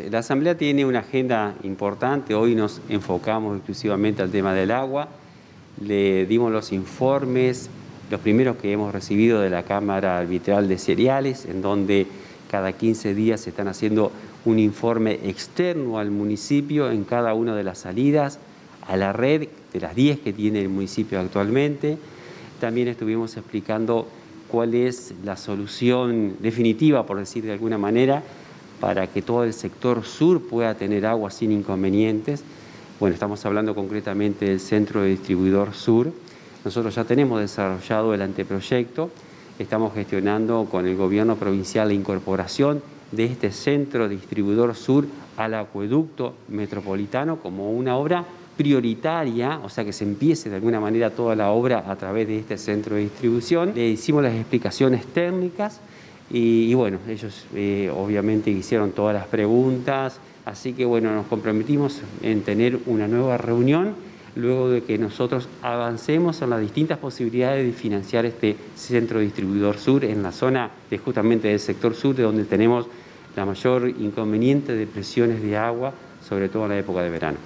La Asamblea tiene una agenda importante. Hoy nos enfocamos exclusivamente al tema del agua. Le dimos los informes, los primeros que hemos recibido de la Cámara Arbitral de Cereales, en donde cada 15 días se están haciendo un informe externo al municipio en cada una de las salidas a la red de las 10 que tiene el municipio actualmente. También estuvimos explicando cuál es la solución definitiva, por decir de alguna manera, para que todo el sector sur pueda tener agua sin inconvenientes. Bueno, estamos hablando concretamente del Centro de Distribuidor Sur. Nosotros ya tenemos desarrollado el anteproyecto, estamos gestionando con el gobierno provincial la incorporación de este Centro Distribuidor Sur al acueducto metropolitano como una obra prioritaria, o sea que se empiece de alguna manera toda la obra a través de este centro de distribución. Le hicimos las explicaciones técnicas y bueno, ellos obviamente hicieron todas las preguntas, así que bueno, nos comprometimos en tener una nueva reunión luego de que nosotros avancemos en las distintas posibilidades de financiar este centro distribuidor sur en la zona justamente del sector sur, de donde tenemos la mayor inconveniente de presiones de agua, sobre todo en la época de verano.